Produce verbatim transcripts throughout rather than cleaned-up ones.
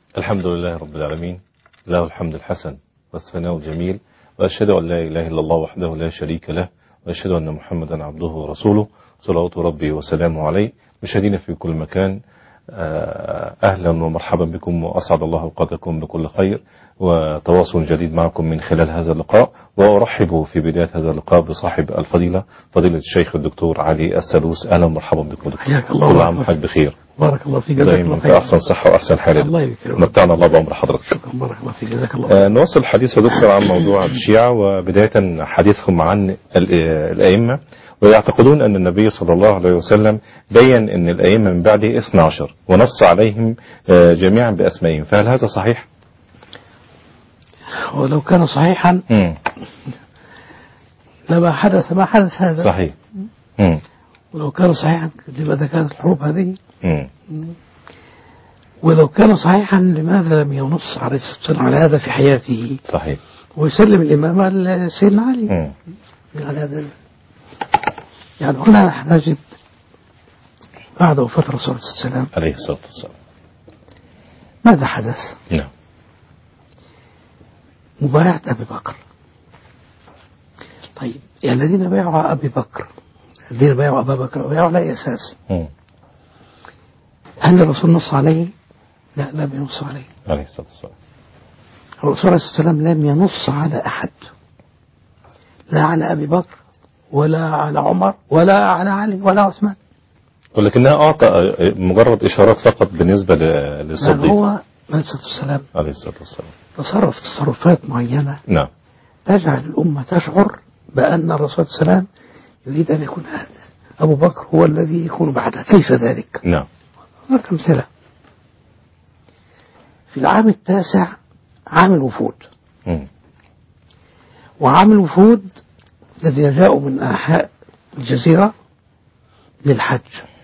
الحمد لله رب العالمين، له الحمد الحسن والثناء الجميل، وأشهد أن لا إله إلا الله وحده لا شريك له، وأشهد أن محمدا عبده ورسوله صلوات ربي وسلامه عليه. مشاهدينا في كل مكان، أهلا ومرحبا بكم، وأسعد الله أوقاتكم بكل خير وتواصل جديد معكم من خلال هذا اللقاء. وأرحب في بداية هذا اللقاء بصاحب الفضيلة فضيلة الشيخ الدكتور علي السلوس. أهلا ومرحبا بكم دكتور، حياك الله. كل عام وحضرتك بخير. بارك الله فيك، دائما في أحسن صحة وأحسن حال. الله يكرمك. متعنا الله بعمر حضرتك. شكرا، بارك الله فيك، جزاك الله آه نواصل الحديث يا دكتور عن موضوع الشيعة، وبداية حديثهم عن الأئمة، ويعتقدون أن النبي صلى الله عليه وسلم بين أن الأئمة من بعده اثنا عشر ونص عليهم آه جميعا بأسمائهم، فهل هذا صحيح؟ ولو كان صحيحا مم. لما حدث ما حدث هذا. صحيح. مم. ولو كان صحيحا لماذا كانت الحروب هذه؟ مم. ولو كان صحيحا لماذا لم ينص عليه الصلاة والسلام على هذا في حياته؟ صحيح. ويسلم الإمامة لسيدنا علي. مم. يعني هذا يعني هنا نحن نجد بعد وفاة الرسول صلى الله عليه وسلم عليه الصلاة والسلام ماذا حدث؟ نعم. مبايعة أبي بكر. طيب يعني الذين بايعوا أبي بكر، الذين بايعوا أبا بكر بايعوا على أي أساس؟ مم. هل الرسول نص عليه؟ لا، لم ينص عليه. عليه الصلاة والسلام الرسول عليه الصلاة والسلام لم ينص على أحد، لا على أبي بكر ولا على عمر ولا على علي ولا عثمان، ولكنها أعطى مجرد إشارات فقط بالنسبة للصديق. يعني هو عليه الصلاة والسلام عليه الصلاة والسلام تصرف تصرفات معينة نعم تجعل الأمة تشعر بأن الرسول صلى الله عليه وسلم يريد أن يكون أبو بكر هو الذي يكون بعده. كيف ذلك؟ نعم. هناك أمثلة. في العام التاسع عام الوفود، مم. وعام الوفود الذين جاءوا من أنحاء الجزيرة للحج،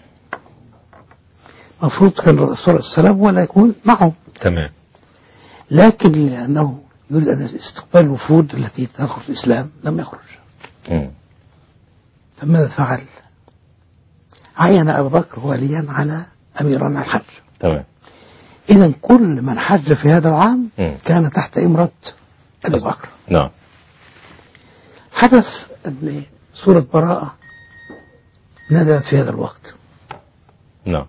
مفروض كان الرسول صلى الله عليه وسلم ولا يكون معهم، تمام. لكن لأنه يريد أن استقبال الوفود التي تدخل في الإسلام لم يخرج. مم. فماذا فعل؟ عين أبو بكر وليا على أميرا الحج. تمام. إذا كل من حج في هذا العام مم. كان تحت إمرة أبي بكر. نعم. حدث أن سورة براءة نزلت في هذا الوقت، نعم.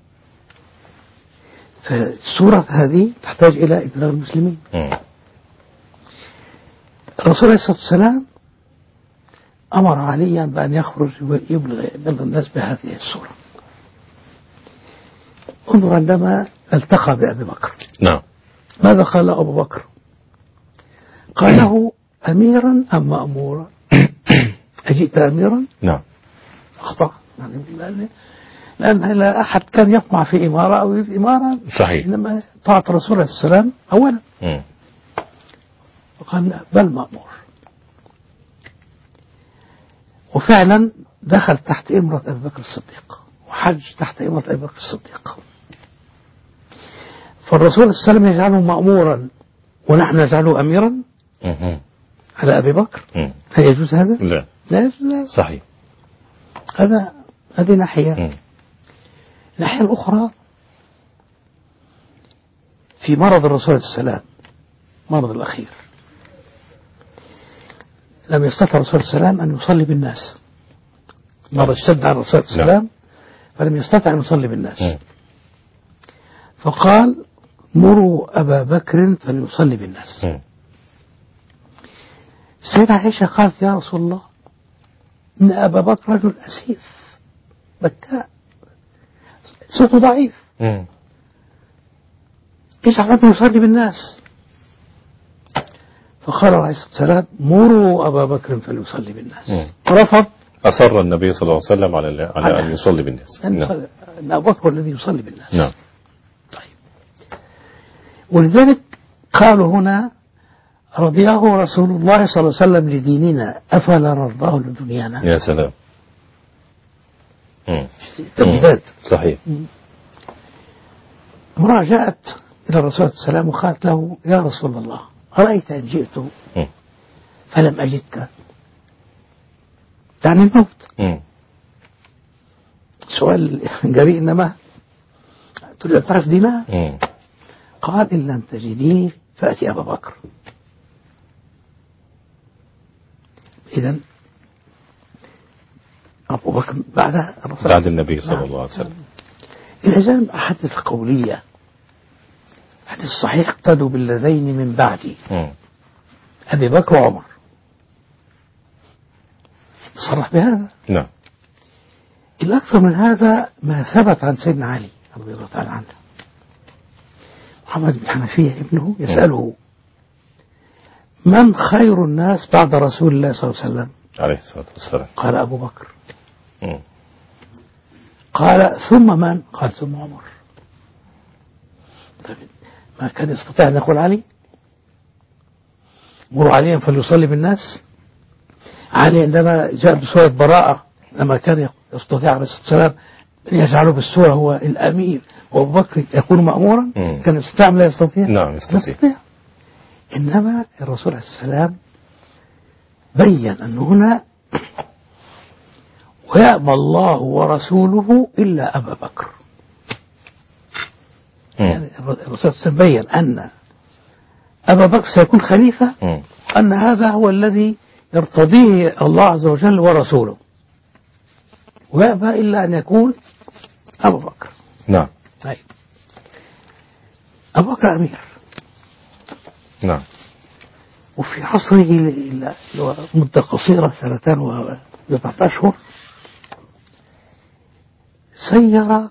فالسورة هذه تحتاج إلى إبلاغ المسلمين. مم. الرسول عليه الصلاة والسلام أمر عليا بأن يخرج ويبلغ الناس بهذه السورة. انظر عندما التقى بأبي بكر، نعم. ماذا قال أبو بكر؟ قال له أميرا أم مأمورا؟ أجئت أميرا؟ نعم. أخطأ، يعني لأن, لأن لا أحد كان يطمع في إمارة أو يريد إمارة، صحيح. إنما طاعة الرسول عليه السلام أولا. مم. وقال بل مأمور. وفعلا دخل تحت إمرة أبي بكر الصديق وحج تحت إمرة أبي بكر الصديق. فالرسول صلى الله عليه وسلم يجعله مأمورا ونحن نجعله أميرا مم. على أبي بكر. مم. هل يجوز هذا؟ لا. لا يجوز هذا. صحيح. هذا هذه ناحية. مم. الناحية الأخرى في مرض الرسول عليه السلام، مرض الأخير، لم يستطع الرسول صلى الله عليه وسلم أن يصلي بالناس. مرض اشتد على الرسول صلى الله عليه وسلم فلم يستطع أن يصلي بالناس. مم. فقال مروا أبا بكر فليصلي بالناس. مم. السيدة عائشة قالت يا رسول الله إن أبا بكر رجل أسيف بكاء صوته ضعيف، مم. اجعل ابنه يصلي بالناس. فقال عليه الصلاة والسلام مروا أبا بكر فليصلي بالناس. مم. رفض. أصر النبي صلى الله عليه وسلم على على أن يصلي بالناس. أن نعم. يصلي- أن أبو بكر الذي يصلي بالناس. نعم. طيب. ولذلك قالوا هنا رضيه رسول الله صلى الله عليه وسلم لديننا أفلا نرضاه لدنيانا. يا سلام. مم. تمهيدات. صحيح. امرأة جاءت إلى الرسول صلى الله عليه وسلم وقالت له يا رسول الله أرأيت أن جئت مم. فلم أجدك تعني الموت. مم. سؤال جريء، إنما تريد أن تعرف دينها. مم. قال إن لم تجديه فأتي أبا بكر. إذن أبو بكر بعد بعد النبي صلى الله عليه وسلم. إلى جانب أحاديث قولية، حديث صحيح اقتدوا بالذين من بعدي م. أبي بكر وعمر، صرح بهذا. نعم. الأكثر من هذا ما ثبت عن سيدنا علي رضي الله تعالى عنه. محمد بن حنفية ابنه يسأله من خير الناس بعد رسول الله صلى الله عليه وسلم؟ عليه الصلاة والسلام. قال أبو بكر. م. قال ثم من؟ قال ثم عمر. طيب ما كان يستطيع أن يقول علي؟ مروا عليا فليصلي بالناس. علي عندما جاء بسورة براءة لما كان يستطيع عليه الصلاة والسلام أن يجعله بالسورة هو الأمير وأبو بكر يكون مأمورا، م. كان يستطيع لا يستطيع؟ نعم يستطيع. يستطيع. إنما الرسول عليه السلام بين أن هنا ويأبى الله ورسوله إلا أبا بكر. م. يعني الرسول بين أن أبا بكر سيكون خليفة، م. أن هذا هو الذي يرتضيه الله عز وجل ورسوله، ويأبى إلا أن يكون أبو بكر. نعم. طيب أبو بكر أمير، نعم. وفي عصره مدة قصيرة سنتان وبضعة أشهر سير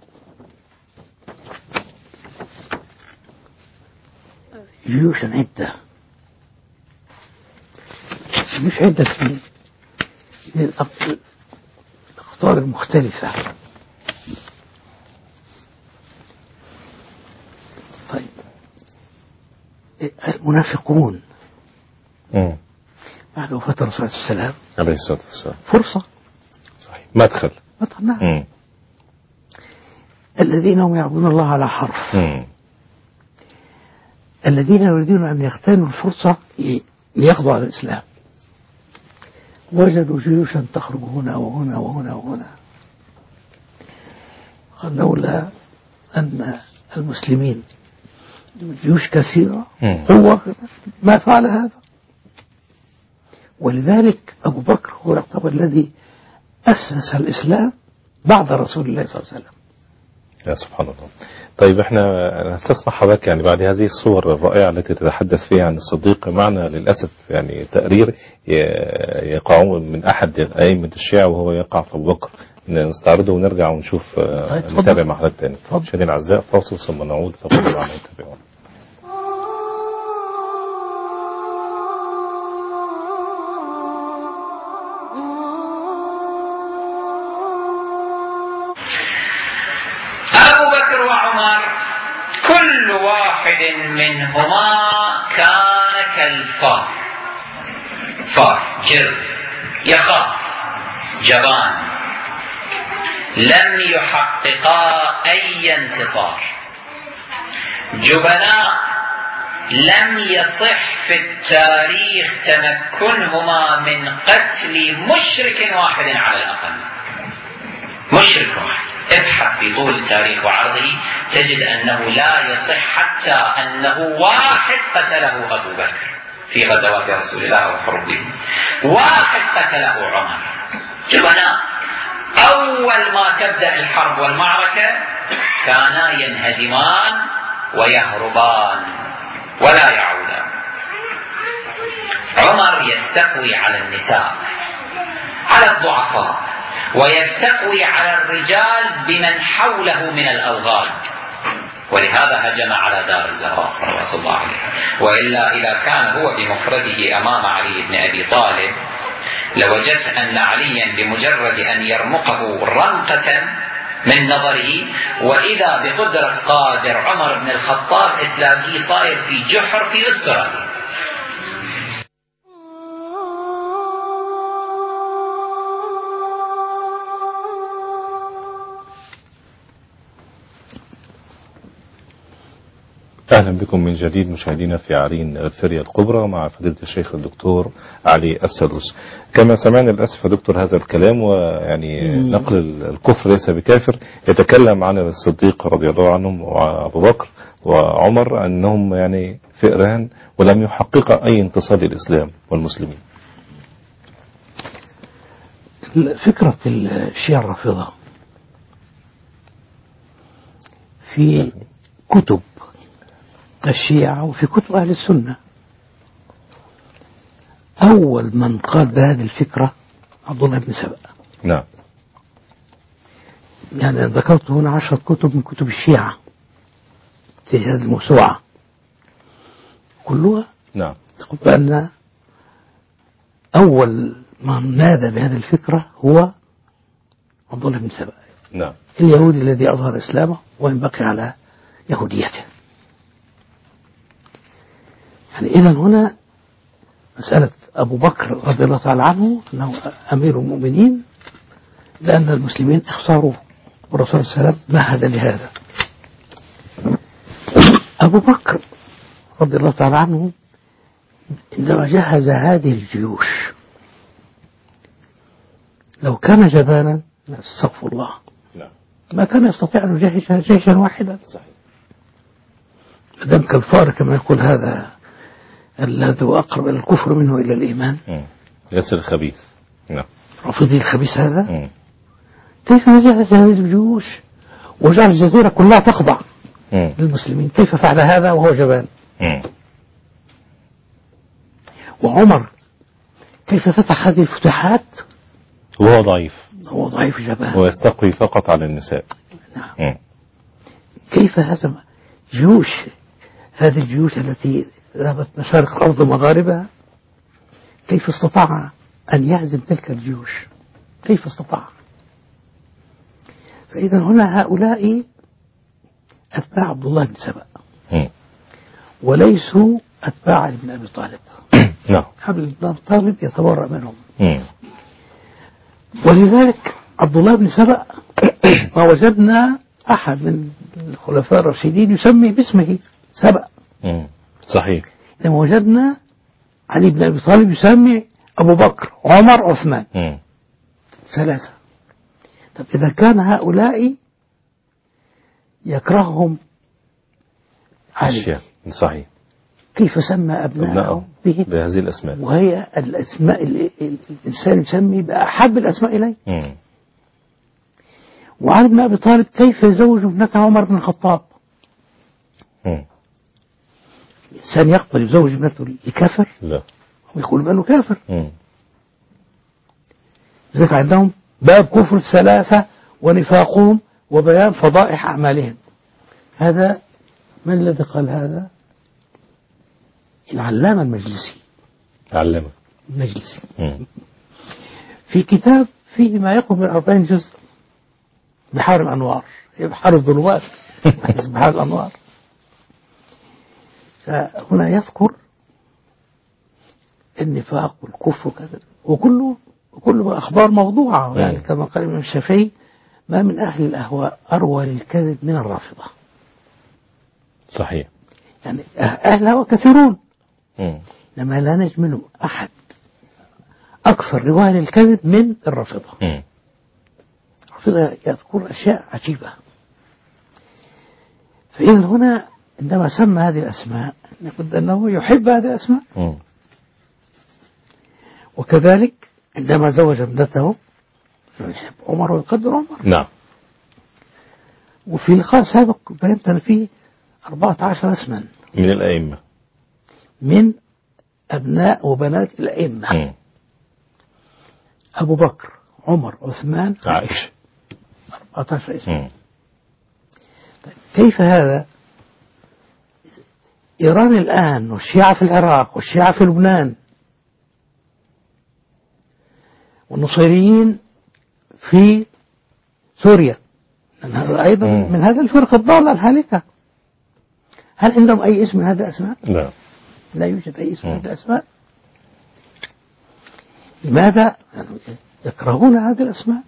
جيوشا عدة، مش عدة في الأقطار المختلفة. طيب المنافقون م. بعد وفاة الرسول صلى الله عليه وسلم عليه الصلاة والسلام فرصة، صحيح، مدخل مدخل. نعم. م. الذين هم يعبدون الله على حرف، م. الذين يريدون أن يغتنموا الفرصة ليقضوا على الإسلام، وجدوا جيوشا تخرج هنا وهنا وهنا وهنا. قال لولا أن المسلمين جيوش كثيرة قوة ما فعل هذا. ولذلك أبو بكر هو يعتبر الذي أسس الإسلام بعد رسول الله صلى الله عليه وسلم. يا سبحان الله. طيب احنا نستسمح حضرتك يعني بعد هذه الصور الرائعة التي تتحدث فيها عن الصديق، معنا للأسف يعني تقرير يقعون من أحد أئمة الشيعة وهو يقع في أبو بكر، نستعرضه ونرجع ونشوف. طيب نتابع مع حضرتك تاني. مشاهدينا الأعزاء فاصل ثم نعود. تفضلوا معنا وتابعونا. كل واحد منهما كان كالفار، فار جر يخاف جبان، لم يحققا أي انتصار، جبناء لم يصح في التاريخ تمكنهما من قتل مشرك واحد على الأقل. مشرك واحد ابحث في طول التاريخ وعرضه تجد أنه لا يصح حتى أنه واحد قتله أبو بكر في غزوات رسول الله وحروبه، واحد قتله عمر. جبناء أول ما تبدأ الحرب والمعركة كانا ينهزمان ويهربان ولا يعودان. عمر يستقوي على النساء، على الضعفاء، ويستقوي على الرجال بمن حوله من الأوغاد، ولهذا هجم على دار الزهراء صلوات الله عليها. وإلا إذا كان هو بمفرده أمام علي بن أبي طالب لوجدت أن عليا بمجرد أن يرمقه رمقة من نظره وإذا بقدرة قادر عمر بن الخطاب تلاقيه صاير في جحر في أستراليا. أهلا بكم من جديد مشاهدينا في عرين الثريا الكبرى مع فضيلة الشيخ الدكتور علي السلوس. كما سمعنا للأسف يا دكتور هذا الكلام، ويعني مم. نقل الكفر ليس بكافر، يتكلم عن الصديق رضي الله عنهم وأبو بكر وعمر أنهم يعني فئران ولم يحقق أي انتصار للإسلام والمسلمين. فكرة الشيعة الرافضة في كتب الشيعة وفي كتب أهل السنة، أول من قال بهذه الفكرة عبد الله بن سبأ. نعم. يعني ذكرت هنا عشرة كتب من كتب الشيعة في هذه الموسوعة كلها. نعم. تقول بأن أول من نادى بهذه الفكرة هو عبد الله بن سبأ. نعم. اليهودي الذي أظهر إسلامه وإن بقي على يهوديته. يعني إذا هنا مسألة أبو بكر رضي الله تعالى عنه أنه أمير المؤمنين لأن المسلمين اختاروه، والرسول صلى الله عليه وسلم مهد لهذا. أبو بكر رضي الله تعالى عنه عندما جهز هذه الجيوش لو كان جبانا استغفر الله نعم. ما كان يستطيع أن يجهز جيشا واحدا. صحيح. دم كالفار كما يقول هذا الذي هو أقرب إلى الكفر منه إلى الإيمان. ياسر الخبيث. نعم. رافضي الخبيث هذا. مم. كيف جهز هذه الجيوش وجعل الجزيرة كلها تخضع مم. للمسلمين؟ كيف فعل هذا وهو جبان؟ مم. وعمر كيف فتح هذه الفتوحات وهو ضعيف، هو ضعيف جبان ويستقوي فقط على النساء. نعم. مم. كيف هزم جيوش هذه الجيوش التي ذهبت مشارق الأرض ومغاربها؟ كيف استطاع أن يهزم تلك الجيوش؟ كيف استطاع؟ فإذا هنا هؤلاء أتباع عبد الله بن سبأ مم. وليسوا أتباع علي بن أبي طالب. نعم. علي بن أبي طالب يتبرأ منهم. مم. ولذلك عبد الله بن سبأ ما وجدنا أحد من الخلفاء الراشدين يسمي باسمه سبأ. مم. صحيح. لما وجدنا علي بن أبي طالب يسمي أبو بكر عمر عثمان. مم. ثلاثة. طب إذا كان هؤلاء يكرههم علي أشياء. صحيح. كيف سمى أبنائه به بهذه الأسماء، وهي الأسماء اللي الإنسان يسمي بأحب الأسماء إليه؟ مم. وعلي بن أبي طالب كيف يزوج ابنته عمر بن الخطاب؟ مم. الإنسان يقبل يزوج ابنته لكافر لا. ويقول بأنه كافر. مم. لذلك عندهم باب كفر الثلاثة ونفاقهم وبيان فضائح أعمالهم. هذا من الذي قال هذا؟ العلامة المجلسي. علمه. المجلسي مم. في كتاب فيه ما يقرب من أربعين جزء، بحار الأنوار، بحار الظلمات بحار الأنوار. فهنا يذكر النفاق والكفر وكذا، وكله وكله أخبار موضوعة. يعني كما قال ابن الشافعي ما من أهل الأهواء أروى للكذب من الرافضة. صحيح. يعني أهل الهوى كثيرون مم. لما لا نجد منهم أحد أكثر رواية للكذب من الرافضة. مم. الرافضة يذكر أشياء عجيبة. فإذا هنا عندما سمى هذه الأسماء نقول أنه يحب هذه الأسماء. مم. وكذلك عندما زوج ابنته يحب عمر ويقدر عمر. نعم. وفي لقاء سابق بينت فيه أربعة عشر اسما من الأئمة، من أبناء وبنات الأئمة. مم. أبو بكر عمر عثمان عائشة، أربعة عشر اسما. مم. طيب كيف هذا؟ إيران الآن والشيعة في العراق والشيعة في لبنان والنصيريين في سوريا من هذا أيضا مم. من هذا الفرقة الضالة الهالكة، هل عندهم أي اسم من هذه الأسماء؟ لا. لا يوجد أي اسم من مم. هذه الأسماء. لماذا؟ يكرهون هذه الأسماء.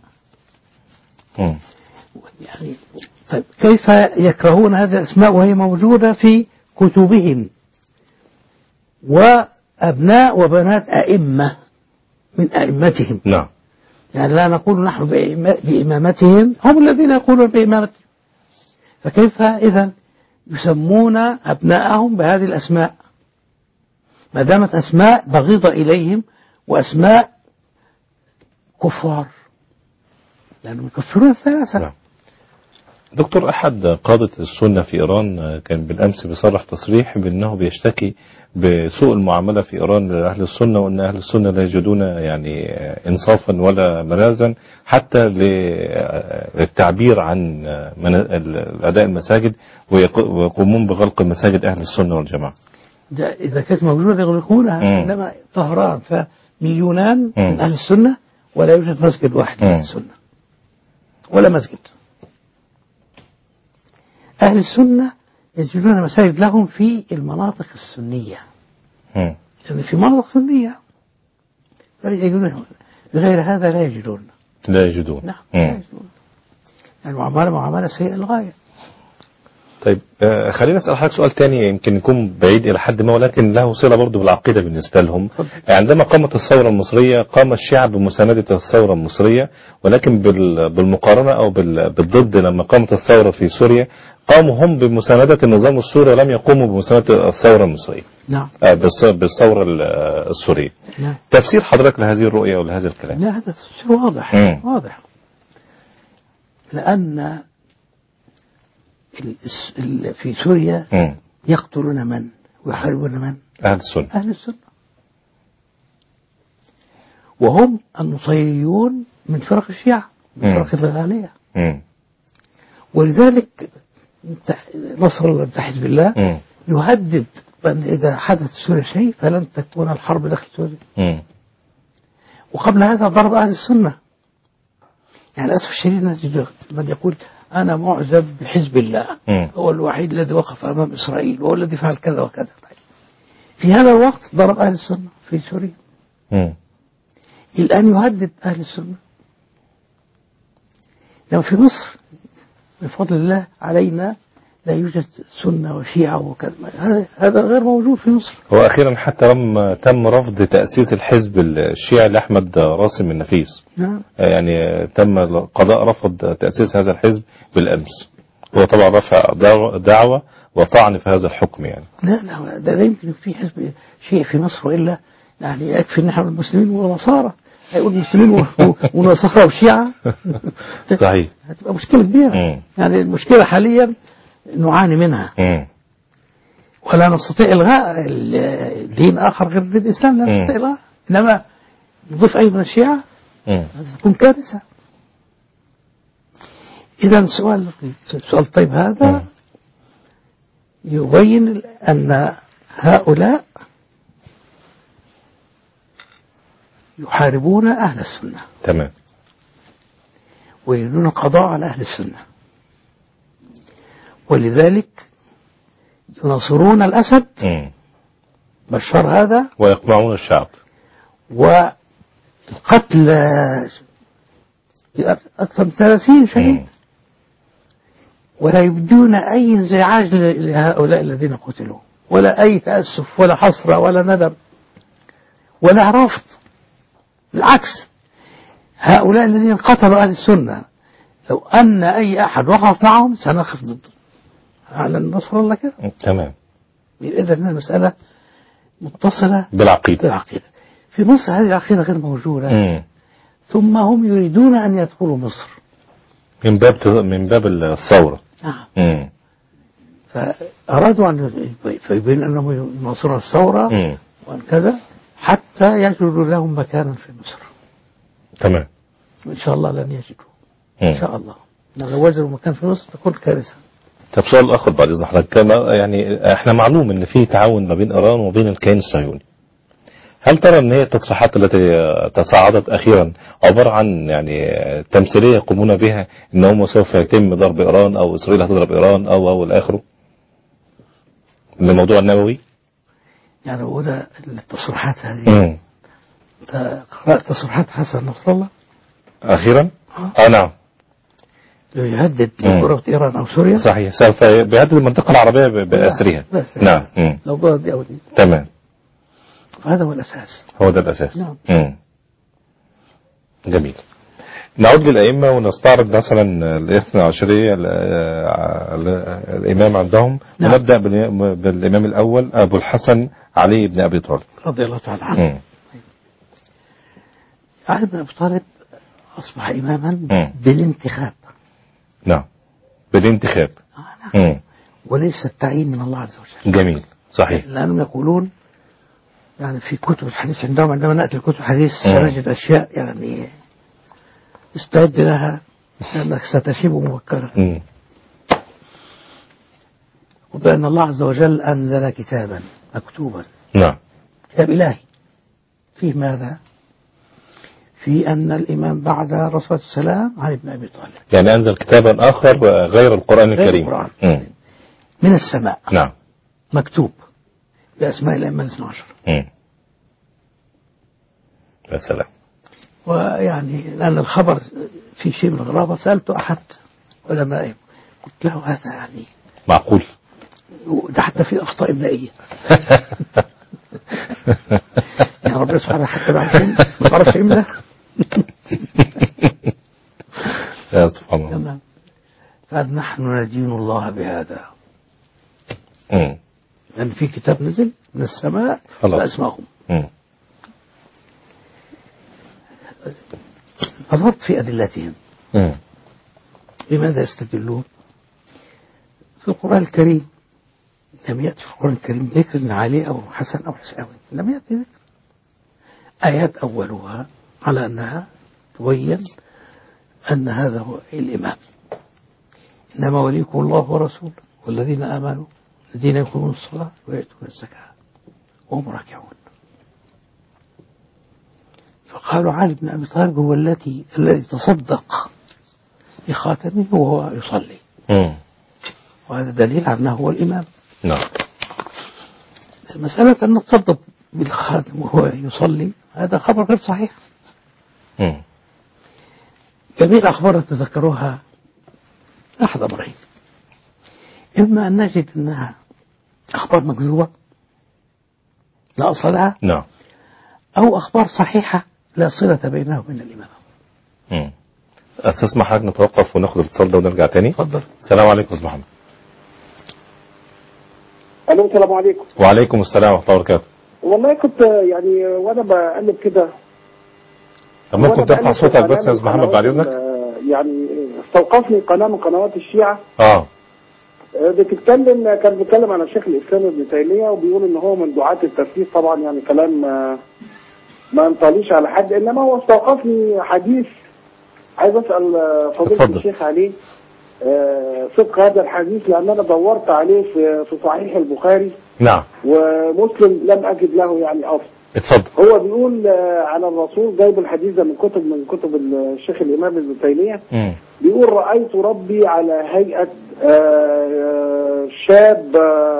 مم. يعني طيب كيف يكرهون هذه الأسماء وهي موجودة في كتبهم وأبناء وبنات أئمة من أئمتهم. نعم. يعني لا نقول نحن بإمامتهم، هم الذين يقولون بإمامتهم. فكيف إذن يسمون أبناءهم بهذه الأسماء ما دامت أسماء بغيضة إليهم وأسماء كفار، لأنهم يكفرون الثلاثة. نعم. دكتور، أحد قادة السنة في إيران كان بالأمس بيصرح تصريح بأنه بيشتكي بسوء المعاملة في إيران لأهل السنة، وأن أهل السنة لا يجدون يعني إنصافا ولا منازا حتى للتعبير عن أداء المساجد، ويقومون بغلق المساجد أهل السنة والجماعة. ده إذا كانت موجودة يغلقونها. إنما طهران فمليونان من أهل السنة ولا يوجد مسجد واحد من السنة ولا مسجد. أهل السنة يجدون مساجد لهم في المناطق السنية، يعني في مناطق سنية يجدون، بغير هذا لا يجدون لا يجدون نعم لا يجدون. يعني معاملة معاملة سيئة للغاية. طيب آه خلينا نسأل حضرتك سؤال تاني يمكن يكون بعيد إلى حد ما، ولكن له صلة برضه بالعقيدة بالنسبة لهم. عندما قامت الثورة المصرية قام الشعب بمساندة الثورة المصرية، ولكن بالمقارنة أو بالضد لما قامت الثورة في سوريا قاموا هم بمساندة النظام السوري ولم يقوموا بمساندة الثورة المصرية. نعم. آه بالثورة السورية. نعم. تفسير حضرتك لهذه الرؤية ولهذا الكلام؟ لا، هذا تفسير واضح. مم. واضح، لأن في سوريا م. يقتلون من ويحاربون من؟ أهل السنة. أهل السنة، وهم النصيريون من فرق الشيعة، من فرق الغالية. ولذلك نصر الله بتاع حزب الله م. يهدد بأن إذا حدث سوريا شيء فلن تكون الحرب داخل سوريا. م. وقبل هذا ضرب أهل السنة. يعني للأسف الشديد من يقول أنا معجب بحزب الله، م. هو الوحيد الذي وقف أمام إسرائيل وهو الذي فعل كذا وكذا. في هذا الوقت ضرب أهل السنة في سوريا. م. الآن يهدد أهل السنة. لو في مصر بفضل الله علينا لا يوجد سنة وشيعة وكذا، هذا غير موجود في مصر. هو أخيرا حتى لما تم رفض تأسيس الحزب الشيعي لأحمد راسم النفيس. نعم. يعني تم قضاء رفض تأسيس هذا الحزب بالأمس. هو طبعا رفع دعوة وطعن في هذا الحكم يعني. لا لا، ده لا يمكن في حزب شيعي في مصر، وإلا يعني يكفي نحن المسلمين ونصارى، هيقول مسلمين ونصارى وشيعة. صحيح. هتبقى مشكلة كبيرة. يعني المشكلة حاليا نعاني منها. م. ولا نستطيع إلغاء الدين آخر غير دين الإسلام، لا نستطيع إلغاء. إنما نضيف أي من الشيعة تكون كارثة. إذا سؤال سؤال طيب هذا م. يبين أن هؤلاء يحاربون أهل السنة. تمام. ويريدون قضاء على أهل السنة، ولذلك ينصرون الأسد م. بشار هذا ويقمعون الشعب، والقتل أكثر من ثلاثين شهيد، ولا يبدون أي انزعاج لهؤلاء الذين قتلوا، ولا أي تأسف ولا حسرة ولا ندم ولا رفض. بالعكس، هؤلاء الذين قتلوا أهل السنة لو أن أي أحد وقف معهم سنقف ضده على النصر الله كده. تمام. إذا المسألة متصلة بالعقيدة. بالعقيدة. في مصر هذه العقيدة غير موجودة. م. ثم هم يريدون أن يدخلوا مصر من باب من باب الثورة. نعم. فأرادوا أن يبين أنهم ينصرون الثورة وأن كذا حتى يجدوا لهم مكانا في مصر. تمام. وإن شاء الله لن يجدوا. إن شاء الله لو وجدوا مكان في مصر تكون كارثة. طب سؤال آخر بعد إذن حضرتك، يعني احنا معلوم ان في تعاون ما بين إيران وبين الكيان الصهيوني. هل ترى ان هي التصريحات التي تصاعدت أخيرا عبارة عن يعني تمثيلية يقومون بها ان هم سوف يتم ضرب إيران او إسرائيل هتضرب إيران او او الآخر من الموضوع النووي؟ يعني أولا التصريحات هذه قرأت تصريحات حسن نصر الله أخيرا؟ آه, آه نعم. يهدد مم. كرة إيران أو سوريا. صحيح، سوف بيهدد المنطقة العربية ب- بأسرها. بس نعم. مم. لو ضرب دي أو دي. تمام. هذا هو الأساس. هو ده الأساس. نعم. مم. جميل. نعود للأئمة ونستعرض مثلا الاثنى عشرية ال- ال- الإمام عندهم. نعم. ونبدأ بال- بالإمام الأول أبو الحسن علي بن أبي طالب. رضي الله تعالى عنه. مم. علي بن أبي طالب أصبح إماما مم. بالانتخاب. نعم، بالانتخاب. آه نعم. مم. وليس التعيين من الله عز وجل. جميل، صحيح. لأنهم يقولون يعني في كتب الحديث عندهم عندما نأتي الكتب الحديث مم. سنجد أشياء يعني استعد لها لأنك ستشيب مبكرا. مم. وبأن الله عز وجل أنزل كتابا مكتوبا، نعم. كتاب إلهي، فيه ماذا؟ في أن الإمام بعد الرسول السلام علي بن أبي طالب، يعني أنزل كتابا آخر غير القرآن غير الكريم. القرآن. مم. من السماء. نعم. مكتوب بأسماء الأئمة الاثنى عشر. مم. يا سلام. ويعني لأن الخبر في شيء من الغرابة، سألت أحد علمائهم قلت له هذا يعني معقول. ده حتى في أخطاء إملائية. يا رب سبحانه حتى ما عرفش إملا. يا سبحان الله. فنحن ندين الله بهذا. مم. لأن في كتاب نزل من السماء بأسمائهم. نظرت في أدلتهم. مم. بماذا يستدلون؟ في القرآن الكريم لم يأتي في القرآن الكريم ذكر من علي أو حسن أو حسين، لم يأتي ذكر. آيات أولها على أنها تبين أن هذا هو الإمام. إنما وليكم الله ورسوله والذين آمنوا الذين يقيمون الصلاة ويؤتون الزكاة وهم راكعون. فقالوا علي بن أبي طالب هو الذي الذي تصدق بخاتمه وهو يصلي. مم. وهذا دليل على أنه هو الإمام. نعم. مسألة أن نتصدق بالخاتم وهو يصلي هذا خبر غير صحيح. مم. جميع الأخبار تذكروها أحد أمرين: إما أن نجد أنها أخبار مكذوبة لا أصل لها، نعم، أو أخبار صحيحة لا صلة بينها وبين الإمام. مم. أستسمح حضرتك نتوقف وناخد الاتصال ده ونرجع تاني. اتفضل. السلام عليكم أستاذ محمد. الو السلام عليكم. وعليكم السلام ورحمة الله وبركاته. والله كنت يعني وانا بقلب كده. طب ممكن ترفع صوتك بس يا أستاذ محمد بعد إذنك؟ يعني استوقفني قناة من قنوات الشيعة. اه بتتكلم كان بيتكلم عن الشيخ الإسلام ابن تيمية وبيقول ان هو من دعاة التثليث. طبعا يعني كلام ما انطليش على حد، انما هو استوقفني حديث عايز اسال فضيلة الشيخ عليه صدق هذا الحديث، لان انا دورت عليه في في صحيح البخاري. نعم. ومسلم لم اجد له يعني اصل. اتفضل. هو بيقول على الرسول، جايب الحديث ده من كتب من كتب الشيخ الامام ابن تيمية. مم. بيقول رأيت ربي على هيئة شاب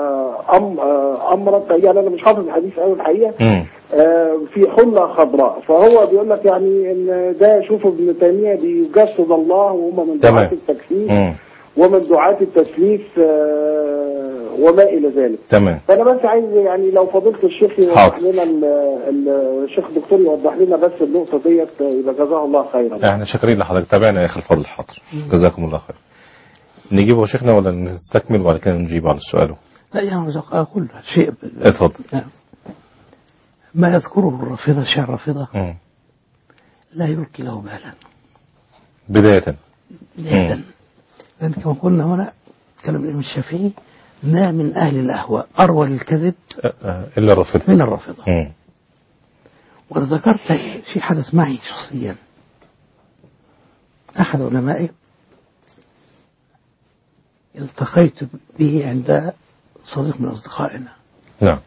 أمرة، يعني أنا مش حافظ الحديث أوي الحقيقة، في حلة خضراء. فهو بيقول لك يعني إن ده شوف ابن تيمية بيجسد الله وهم من دعاة التكفير ومن دعاة التثليث وما إلى ذلك. تمام. فأنا بس عايز يعني لو فضيلة الشيخ يوضح لنا الشيخ الدكتور يوضح لنا بس النقطة ديت يبقى جزاه الله خيرا. احنا شاكرين لحضرتك، تابعنا يا أخي الفضل. حاضر، جزاكم الله خير. نجيبه شيخنا ولا نستكمل وبعد كده نجيب على السؤال؟ لا يعني أقول شيء. اتفضل. ما يذكره الرافضة شيء الرافضة لا يلقي له بالا بداية. بداية. لأن كما قلنا هنا كلام الإمام الشافعي: ما من أهل الأهواء أروى للكذب إلا الرافضة من الرافضة. وأنا ذكرت في حدث معي شخصيا. أحد علمائي التقيت به عند صديق من أصدقائنا. نعم.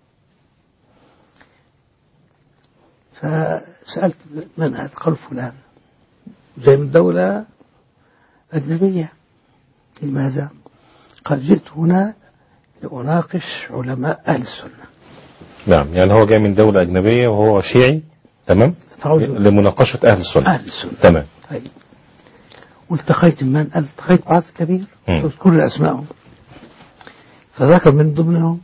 فسألت من هذا؟ قال فلان جاي من دولة أجنبية. لماذا؟ قال جئت هنا لأناقش علماء أهل السنة. نعم، يعني هو جاي من دولة أجنبية وهو شيعي. تمام. لمناقشة أهل السنة. أهل السنة. تمام. طيب. والتقيت من قال التقيت بعض كبير مم. كل أسمائهم، فذكر من ضمنهم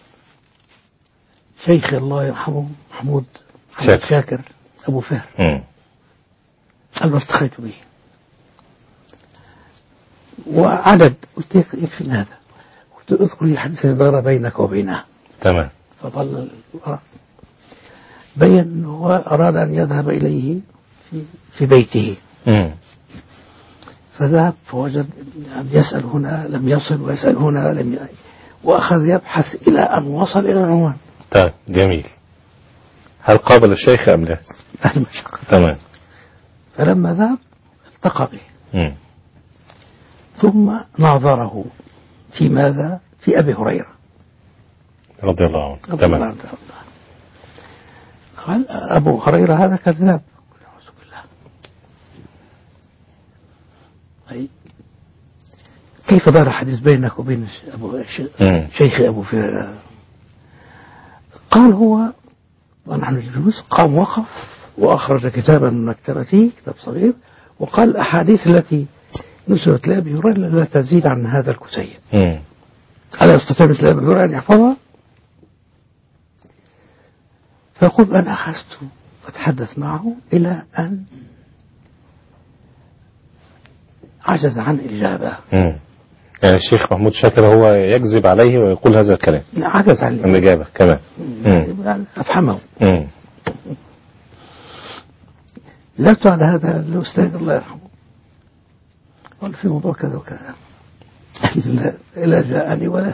شيخ الله يرحمه محمود محمود شاكر. شاكر أبو فهر. مم. قال له التقيت به وعدد، قلت لك يكفي هذا، قلت اذكر لي حديث دار بينك وبينها. تمام. فظل الورق بين أنه هو أراد أن يذهب إليه في, في بيته. مم. فذهب فوجد يعني يسأل هنا لم يصل ويسأل هنا لم ي... وأخذ يبحث إلى أن وصل إلى العنوان. طيب جميل. هل قابل الشيخ أم لا؟ المشقة. تمام. فلما ذهب التقى به مم. ثم ناظره في ماذا؟ في أبي هريرة رضي الله عنه. رضي الله تمام. عنه. قال أبو هريرة هذا كذاب. أعوذ بالله. أي كيف دار حديث بينك وبين أبو مم. شيخ أبو فهر؟ قال هو ونحن جلوس قام وقف وأخرج كتابا من مكتبته كتاب صغير وقال الأحاديث التي نسبت لأبي هريرة لا تزيد عن هذا الكتيب. مم. ألا يستطيع مثل أبي هريرة أن يحفظها؟ فيقول أنا أخذت وأتحدث معه إلى أن عجز عن الإجابة. مم. يعني الشيخ محمود شاكر هو يكذب عليه ويقول هذا الكلام. عجز عن الإجابة. الإجابة كمان. يعني أفهمه. مم. زلت على هذا الأستاذ الله يرحمه قال في موضوع كذا وكذا لا جاءني ولا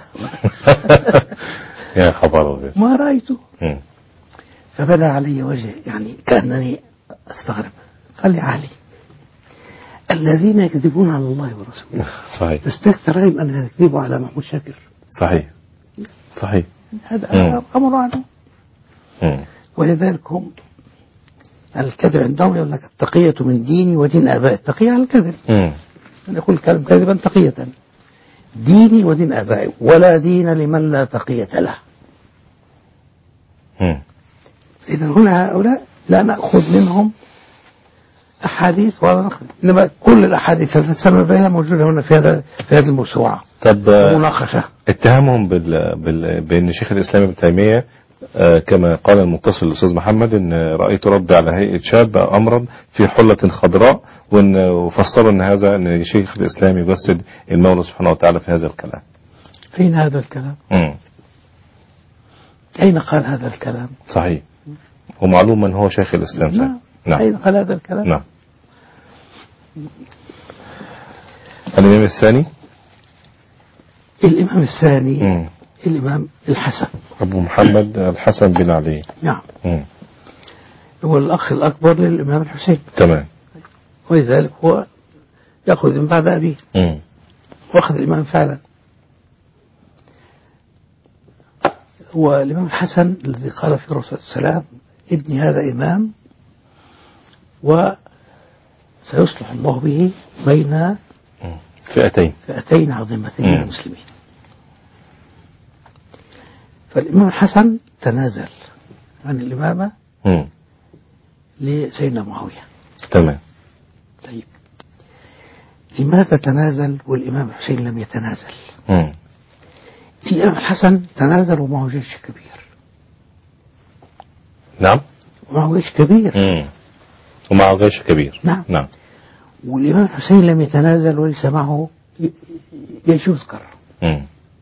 يا خبر أبيض. ما رأيته. مم. فبدا علي وجه يعني كأنني أستغرب. قال لي علي الذين يكذبون على الله ورسوله صحيح. تستكثرهم أن يكذبوا على محمود شاكر. صحيح. صحيح. هذا مم. أمر عنه. مم. ولذلك هم الكذب عندهم يقول لك التقية من ديني ودين آبائي. التقية على الكذب مم. يقول الكلام كذبا تقية ديني ودين آبائي ولا دين لمن لا تقية له. مم. إذا هنا هؤلاء لا نأخذ منهم أحاديث ولا نأخذ إنما كل الأحاديث التي تسمى بها موجودة هنا في هذا في هذه الموسوعة. طب مناقشة. اتهامهم بال... بال... بأن شيخ الإسلام ابن تيمية آه كما قال المتصل الأستاذ محمد إن رأيت ربي على هيئة شاب أمرا في حلة خضراء وإن وفسروا أن هذا أن شيخ الإسلام يجسد المولى سبحانه وتعالى في هذا الكلام. أين هذا الكلام؟ مم. أين قال هذا الكلام؟ صحيح. ومعلوم من هو شيخ الإسلام. نعم. نعم. أين قال هذا الكلام؟ نعم. الإمام الثاني الإمام الثاني مم. الإمام الحسن أبو محمد الحسن بن علي. نعم. مم. هو الأخ الأكبر للإمام الحسين تمام. ولذلك هو يأخذ من بعد أبيه مم. وأخذ الإمام فعلا. هو الإمام الحسن الذي قال في الرسول صلى الله عليه وسلم ابني هذا إمام وسيصلح الله به بين فئتين فئتين عظيمتين مم. من المسلمين. فالإمام الحسن تنازل عن الإمامة مم. لسيدنا معاوية. تمام. طيب لماذا تنازل والإمام الحسين لم يتنازل؟ مم. الإمام الحسن تنازل ومعه جيش كبير. نعم. ومعه جيش كبير. مم. ومعه جيش كبير. نعم. نعم. والإمام الحسين لم يتنازل وليس معه جيش يذكر. مم.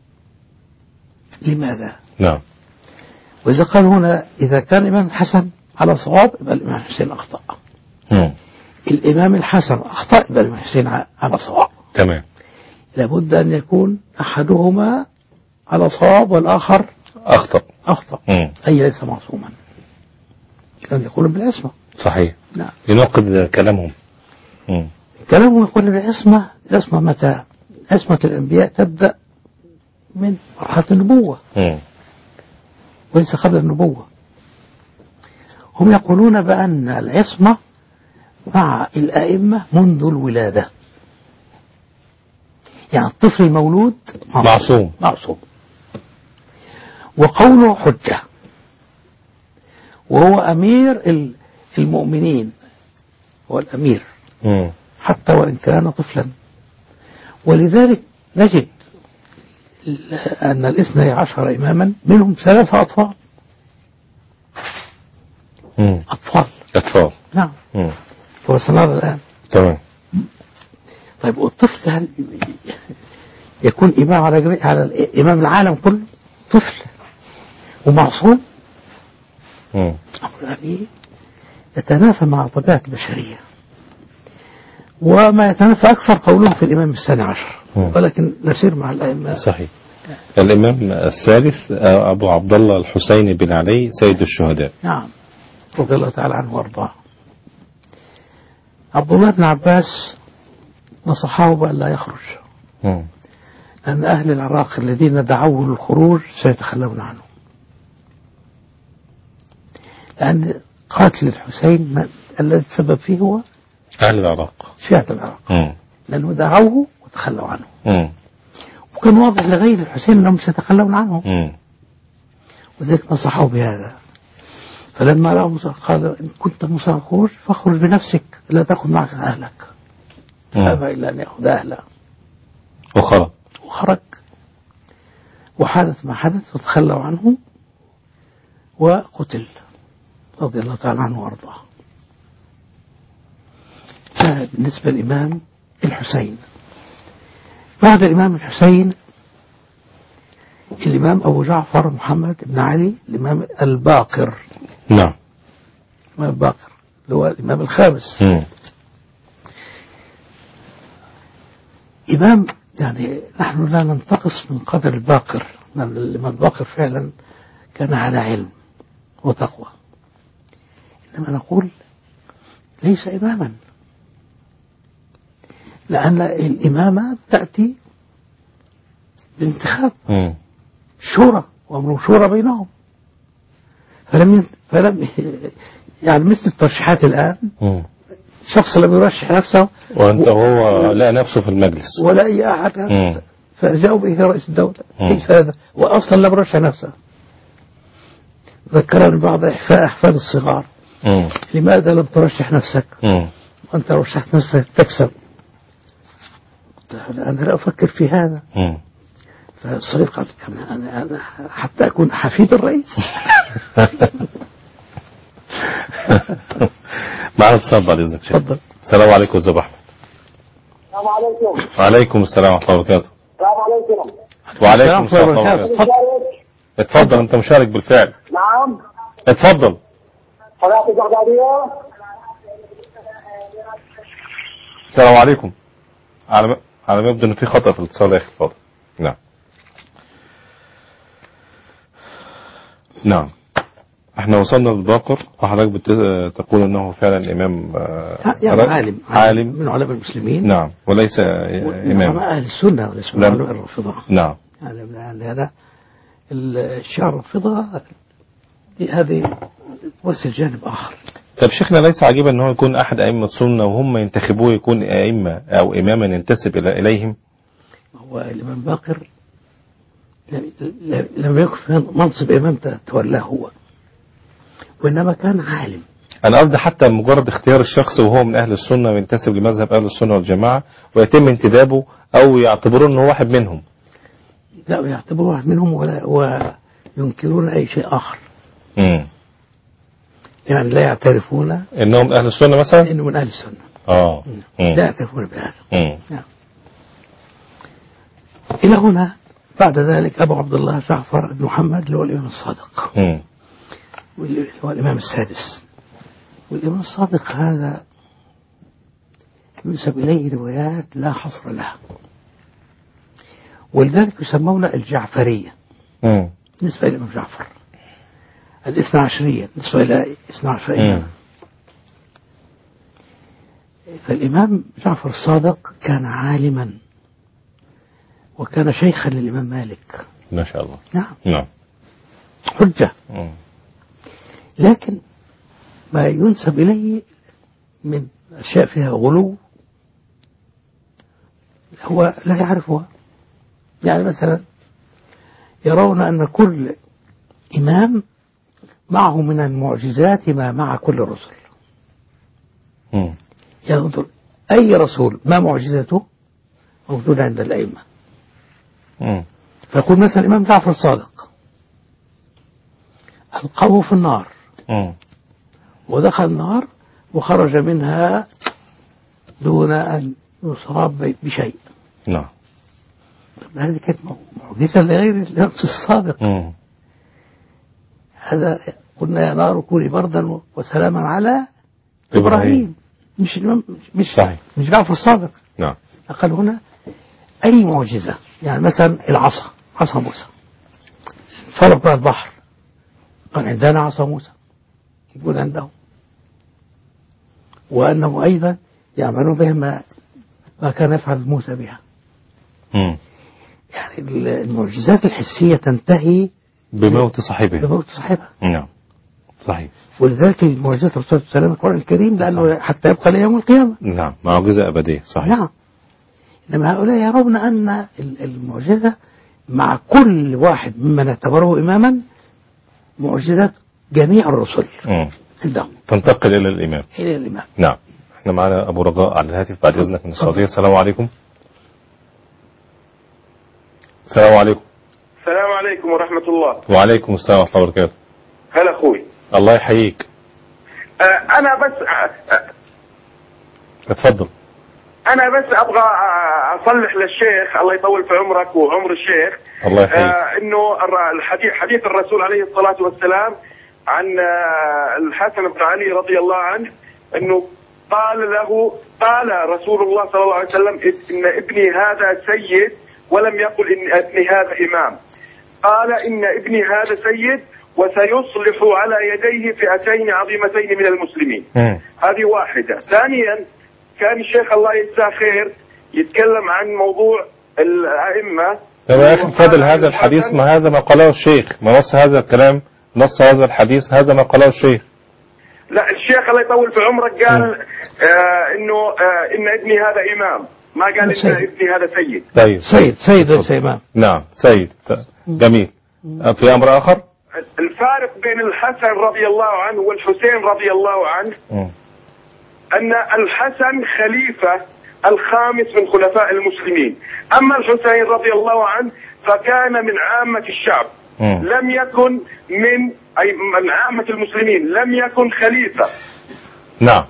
لماذا؟ نعم. وإذا قال هنا إذا كان الإمام الحسن على صواب يبقى الإمام الحسين أخطأ. مم. الإمام الحسن أخطأ يبقى الإمام الحسين على صواب. تمام. لابد أن يكون أحدهما على صواب والآخر أخطأ. أخطأ. مم. أي ليس معصوما. كان يقول بالعصمة. صحيح. نعم. يناقض كلامهم. مم. كلامه يقول بالعصمة. العصمة متى؟ عصمة الأنبياء تبدأ من مرحلة النبوة مم. وليس قبل النبوة. هم يقولون بأن العصمة مع الأئمة منذ الولادة. يعني الطفل المولود معصوم. معصوم وقوله حجة وهو أمير المؤمنين هو الأمير مم. حتى وإن كان طفلا. ولذلك نجد أن الاثني عشر إماما منهم ثلاثة أطفال. مم. أطفال أطفال. نعم. مم. وسنرى الآن. تمام. طيب والطفل هل يكون إمام على جميع على إمام العالم كله؟ طفل ومعصوم؟ مم. يعني يتنافى مع طبيعة البشرية، وما يتنافى أكثر قولهم في الإمام الثاني عشر. مم. ولكن نسير مع الأئمة. صحيح. الإمام الثالث أبو عبد الله الحسين بن علي سيد الشهداء. نعم رضي الله تعالى عنه وارضاه. عبد الله بن عباس نصحه بأن لا يخرج، مم. لأن أهل العراق الذين دعوه للخروج سيتخلون عنه، لأن قاتل الحسين ما الذي تسبب فيه هو أهل العراق، شيعة العراق، مم. لأنه دعوه وتخلوا عنه. مم. وكان واضح لغير الحسين أنهم سيتخلون عنه، مم. وذلك نصحه بهذا. فلما رأى موسى قال إن كنت موسى الخروج فاخرج بنفسك، لا تأخذ معك أهلك. فأبى إلا أن يأخذ أهله وخرج وخرج وحدث ما حدث وتخلوا عنه وقتل رضي الله تعالى عنه وارضاه. هذا بالنسبة للإمام الحسين. بعد الإمام الحسين الإمام أبو جعفر محمد بن علي الإمام الباقر. نعم. الإمام الباقر اللي هو الإمام الخامس. مم. إمام يعني نحن لا ننتقص من قدر الباقر، لأن الإمام الباقر فعلا كان على علم وتقوى، إنما نقول ليس إماما، لأن الإمامة تأتي بالانتخاب، مم. شورى وأمر شورى بينهم. فلم ين... فلم يعني مثل الترشيحات الآن، مم. شخص لم يرشح نفسه وأنت وهو لقى نفسه في المجلس ولا أي أحد، مم. فجاءوا به رئيس الدولة. مم. كيف هذا وأصلا لم يرشح نفسه؟ ذكرني بعض إحفاء أحفاد الصغار، مم. لماذا لم ترشح نفسك؟ مم. وأنت رشحت نفسك تكسب. أنا لا أفكر في هذا. مم. فالصغير قال أنا أنا حتى أكون حفيد الرئيس. معنا اتصال بعد إذنك شيخ. تفضل. السلام عليكم أستاذ أحمد. السلام عليكم. وعليكم السلام ورحمة الله وبركاته. السلام عليكم. وعليكم السلام ورحمة الله وبركاته. اتفضل أنت مشارك بالفعل. نعم. اتفضل. قناة البغدادية. السلام عليكم. على ما على ما يبدو إن في خطأ في الاتصال يا أخي الفاضل. نعم. نعم. احنا وصلنا للباقر وحضرتك بت- تقول انه فعلا امام آه، يعني رجل- عالم عالم من علماء المسلمين. نعم وليس من امام. علماء أهل السنة وليس من نعم. علماء الرافضة. نعم. يعني هذا الشيعة الرافضة هذه وسط جانب آخر. طب شيخنا ليس عجيبا ان هو يكون احد ائمه السنه وهم ينتخبوه يكون ائمه او اماما ينتسب الى اليهم؟ هو الإمام باقر لم- لم لم يكن في منصب إمام تولاه هو، وإنما كان عالم. انا قصدي حتى مجرد اختيار الشخص وهو من اهل السنه وينتسب لمذهب اهل السنه والجماعه ويتم انتدابه او يعتبرون انه واحد منهم. لا يعتبروا واحد منهم ولا وينكرون أي شيء آخر. امم يعني لا يعترفون انهم اهل السنه مثلا؟ إنه من أهل السنة. اه. مم. لا يعترفون بهذا. مم. نعم. إلى هنا بعد ذلك أبو عبد الله جعفر بن محمد اللي هو الإمام الصادق، مم. واللي هو الإمام السادس. والإمام الصادق هذا ينسب إليه روايات لا حصر لها، ولذلك يسمون الجعفرية مم. بالنسبة إلى الإمام جعفر، الاثنى عشرية بالنسبة إلى اثنى عشر مم. إمام. فالإمام جعفر الصادق كان عالما وكان شيخا للإمام مالك. ما شاء الله. نعم نعم. حجة. مم. لكن ما ينسب إليه من أشياء فيها غلو هو لا يعرفها. يعني مثلا يرون أن كل إمام معه من المعجزات ما مع كل الرسل. مم. يعني انظر أي رسول ما معجزته موجودة عند الأئمة. مم. فيقول مثلا الإمام جعفر الصادق ألقوه في النار مم. ودخل النار وخرج منها دون أن يصاب بشيء. نعم. هذه كانت معجزة لغير الإمام الصادق. مم. هذا قلنا يا نار كوني بردا وسلاما على إبراهيم. إبراهيم، مش الإمام مش صحيح. مش جعفر الصادق. نعم. قال هنا أي معجزة، يعني مثلا العصا، عصا موسى فرق بها البحر، قال عندنا عصا موسى يقول عنده، وأنه أيضا يعملون بها ما, ما كان يفعل موسى بها. مم. يعني المعجزات الحسية تنتهي بموت صاحبه. بموت صاحبها. نعم. صحيح. ولذلك معجزات الرسول صلى الله عليه وسلم القرآن الكريم لأنه صحيح. حتى يبقى ليوم القيامة. نعم، معجزة أبدية. صحيح. نعم. إنما هؤلاء يرون أن المعجزة مع كل واحد ممن اعتبره إماما معجزات جميع الرسل مم. عندهم تنتقل إلى الإمام. إلى الإمام. نعم. احنا معنا أبو رجاء على الهاتف بعد إذنك من السعودية. السلام عليكم. السلام عليكم. السلام عليكم ورحمة الله. وعليكم السلام ورحمة الله وبركاته. هلا أخوي. الله يحييك. آه أنا بس آه اتفضل. أنا بس أبغى أصلح للشيخ الله يطول في عمرك وعمر الشيخ. الله يحييك. آه إنه الحديث حديث الرسول عليه الصلاة والسلام عن آه الحسن بن علي رضي الله عنه إنه قال له قال رسول الله صلى الله عليه وسلم إن ابني هذا سيد ولم يقل إن ابني هذا إمام. قال إن ابني هذا سيد وسيصلح على يديه فئتين عظيمتين من المسلمين. مم. هذه واحدة. ثانيا كان الشيخ الله يجزاه خير يتكلم عن موضوع الأئمة. يا أخي فضل هذا الحديث ما هذا ما قاله الشيخ، ما نص هذا الكلام، نص هذا الحديث هذا ما قاله الشيخ. لا الشيخ الله يطول في عمرك قال آه إنه آه إن ابني هذا إمام، ما قال إن ابني هذا سيد. طيب. سيد سيد ليس إمام. نعم سيد. جميل. في أمر آخر؟ الفارق بين الحسن رضي الله عنه والحسين رضي الله عنه م. أن الحسن خليفة الخامس من خلفاء المسلمين، أما الحسين رضي الله عنه فكان من عامة الشعب. م. لم يكن من أي من عامة المسلمين، لم يكن خليفة. نعم.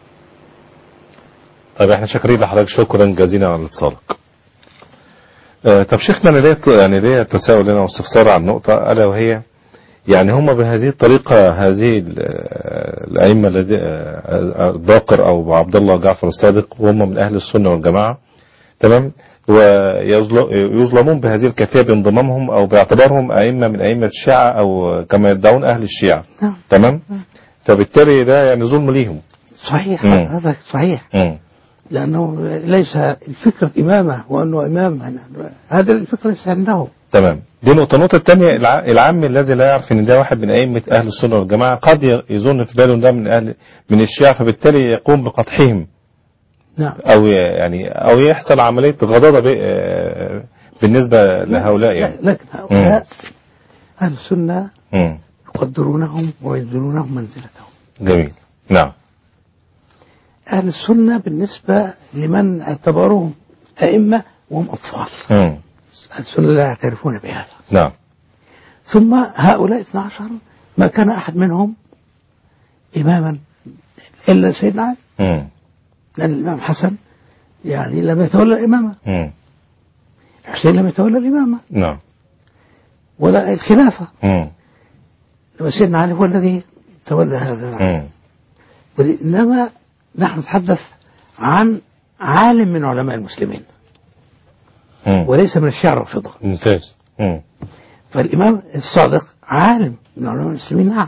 طيب احنا شاكرين لحضرتك شكرا جزيلا على اتصالك. آه طب شيخنا انا ليه يعني ليه تساؤل هنا واستفسار عن نقطة ألا وهي يعني هم بهذه الطريقة هذه الأئمة الذي باقر أو عبد الله جعفر الصادق وهم من أهل السنة والجماعة تمام، ويظلمون بهذه الكيفية بانضمامهم أو باعتبارهم أئمة من أئمة الشيعة أو كما يدعون أهل الشيعة. تمام. فبالتالي ده يعني ظلم ليهم. صحيح. مم. هذا صحيح. مم. لأنه ليس الفكرة إمامة وأنه إمام، هذا الفكرة ليس عنده. تمام. دي نقطة. النقطة الثانية العام الذي لا يعرف ان ده واحد من أئمة أهل السنة والجماعة قد يظن في باله ده من أهل من الشيعة فبالتالي يقوم بقطعهم. نعم. أو يعني أو يحصل عملية غضاضة بالنسبة لهؤلاء يعني. لكن هؤلاء أهل السنة مم. يقدرونهم وينزلونهم منزلتهم. جميل. نعم. أهل السنة بالنسبة لمن اعتبروهم أئمة وهم أطفال. مم. أهل السنة لا يعترفون بهذا. نعم. ثم هؤلاء اثنا عشر ما كان أحد منهم إماما إلا سيدنا علي. مم. لأن الإمام حسن يعني لم يتولى الإمامة. مم. الحسين لم يتولى الإمامة. نعم. ولا الخلافة. مم. سيدنا علي هو الذي تولى هذا. مم. إنما نحن نتحدث عن عالم من علماء المسلمين. مم. وليس من الشيعة الرافضة. ممتاز. مم. فالإمام الصادق عالم من علماء المسلمين نعم،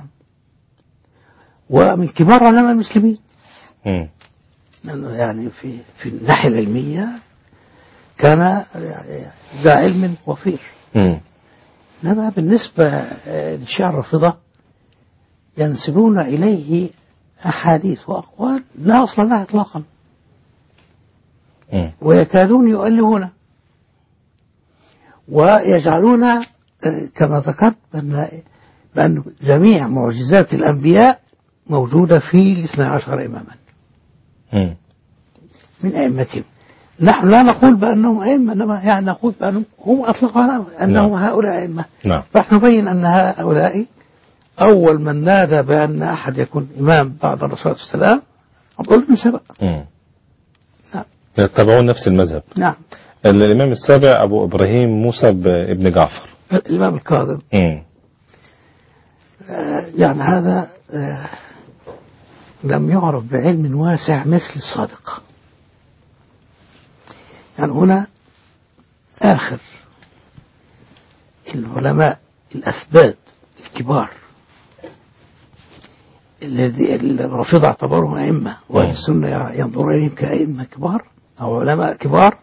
ومن كبار علماء المسلمين. مم. يعني في في الناحية العلمية كان ذا علم وفير. مم. إنما بالنسبة للشيعة الرافضة ينسبون إليه أحاديث وأقوال لا أصل لها إطلاقا، مم. ويكادون يؤلهون ويجعلون كما ذكرت بأن, بأن جميع معجزات الأنبياء موجودة في الاثنى عشر إماما. مم. من أئمتهم. نحن لا نقول بأنهم أئمة، إنما يعني نقول بأنهم هم أطلقوا أنهم نعم. هؤلاء أئمة. نعم. فنحن نبين أن هؤلاء أول من نادى بأن أحد يكون إمام بعد الرسول صلى الله عليه وسلم عبد الله بن سبأ. نعم. يتبعون نفس المذهب. نعم. الإمام السابع أبو إبراهيم موسى بن جعفر الإمام الكاظم. مم. آه يعني هذا آه لم يعرف بعلم واسع مثل الصادق. يعني هنا آخر العلماء الأثبات الكبار الذي الرافضة اعتبرهم أئمة وأهل السنة ينظرون إليهم كأئمة كبار أو علماء كبار.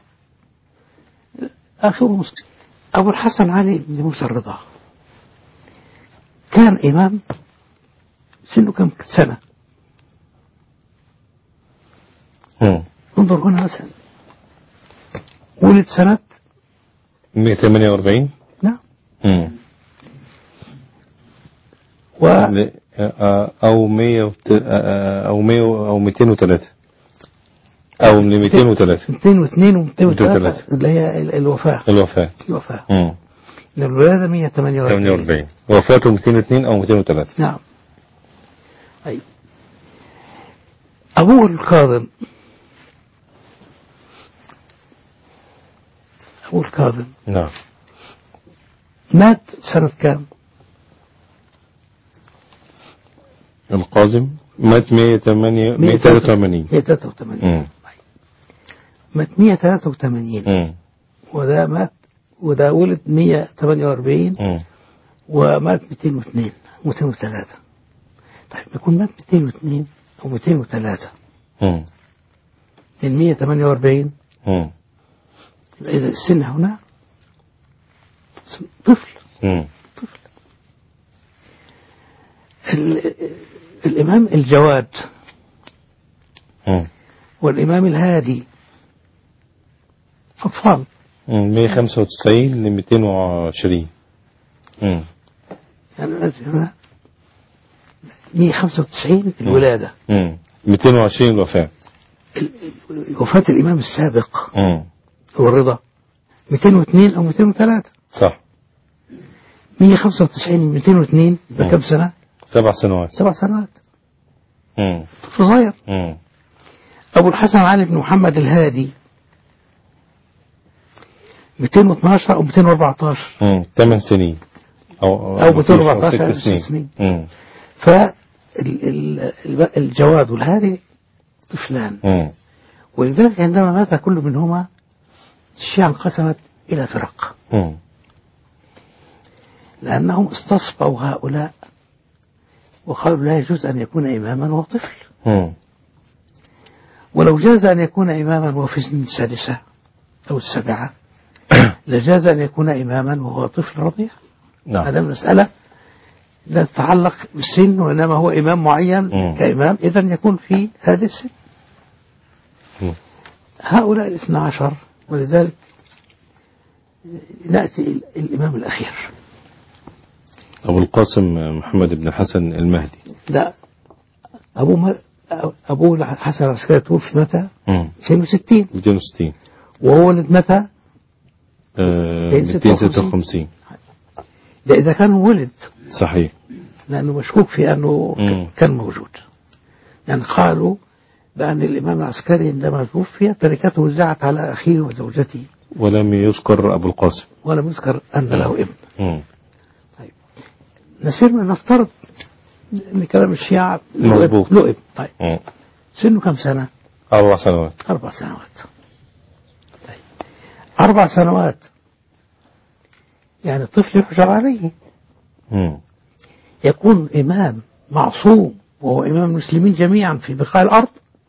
آخر مسلم أبو الحسن علي بن موسى الرضا كان إمام سنه كم سنة؟ مم. انظر هنا مثلا ولد سنة مئة وثمانية وأربعين. نعم. مم. و أو مئة وت... أو مئة أو مئتين وثلاثة أو مئتين وثلاثة مئتين واثنين ومئتين وثلاثة اللي هي الوفاة الوفاة الوفاة مم. الولادة مئة وثمانية وأربعين وفاته مئتين واثنين أو مئتين وثلاثة. نعم. أي أبوه الكاظم أبوه الكاظم نعم. مات سنة كام؟ القاسم مات مئة وثلاثة وثمانين. مئة وثلاثة وثمانين. مات مئة وثلاثة وثمانين وده مات وده ولد مئة وثمانية وأربعين ومات مئتين واثنين مئتين وثلاثة. طيب يكون مات مئتين واثنين أو مئتين وثلاثة من مئة وثمانية وأربعين إذا السن هنا طفل مم. طفل. الإمام الجواد مم. والإمام الهادي أطفال مئة وخمسة وتسعين ل مئتين وعشرين. يعني هنا مئة وخمسة وتسعين الولادة مم. مئتين وعشرين الوفاة. وفاة الإمام السابق مم. هو الرضا مئتين واثنين أو مئتين وثلاثة. صح. مئة وخمسة وتسعين مئتين واثنين بكم سنة؟ سبع سنوات. سبع سنوات. مم. طفل صغير. مم. أبو الحسن علي بن محمد الهادي مئتين واثناشر أو مئتين وأربعة عشر. مم. ثمان سنين أو أو مئتين وأربعة عشر أو ست سنين. سنين. مم. فالجواد والهادي طفلان. مم. ولذلك عندما مات كل منهما الشيعة انقسمت إلى فرق مم. لأنهم استصفوا هؤلاء وقالوا لا يجوز أن يكون إماما وهو طفل. مم. ولو جاز أن يكون إماما وهو في سن السادسة أو السابعة لجاز أن يكون إماما وهو طفل رضيع. نعم. هذا المسألة لا تتعلق بالسن وإنما هو إمام معين مم. كإمام إذن يكون في هذا السن. مم. هؤلاء الاثنى عشر ولذلك نأتي الإمام الأخير أبو القاسم محمد بن الحسن المهدي. لا أبو ما أبو الحسن العسكري توفي متى؟ مئتين وستين. مئتين وستين. وهو ولد متى؟ آه مئتين وستة وخمسين. ده إذا كان ولد صحيح. لأنه مشكوك في أنه مم. كان موجود. يعني قالوا بأن الإمام العسكري عندما توفي تركته وزعت على أخيه وزوجته ولم يذكر أبو القاسم ولم يذكر أن له ابن. مم. طيب نسير من نفترض أن كلام الشيعة مظبوط. له ابن. طيب مم. سنه كم سنة؟ أربع سنوات. أربع سنوات. طيب أربع سنوات يعني الطفل يحجر عليه. مم. يكون إمام معصوم وهو إمام المسلمين جميعا في بقاع الأرض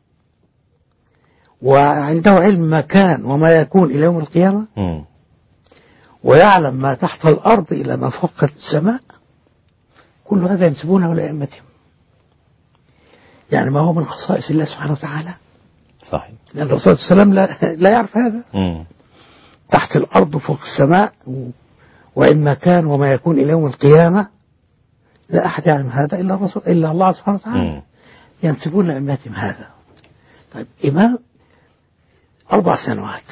وعنده علم ما كان وما يكون إلى يوم القيامة. مم. ويعلم ما تحت الأرض إلى ما فوق السماء. كل هذا ينسبونه لأئمتهم. يعني ما هو من خصائص الله سبحانه وتعالى. صحيح. لأن الرسول صلى الله عليه وسلم لا, لا يعرف هذا. مم. تحت الأرض وفوق السماء وإن ما كان وما يكون إلى يوم القيامة لا أحد يعلم هذا إلا الرسول إلا الله سبحانه وتعالى. مم. ينسبون لأئمتهم هذا. طيب إمام أربع سنوات.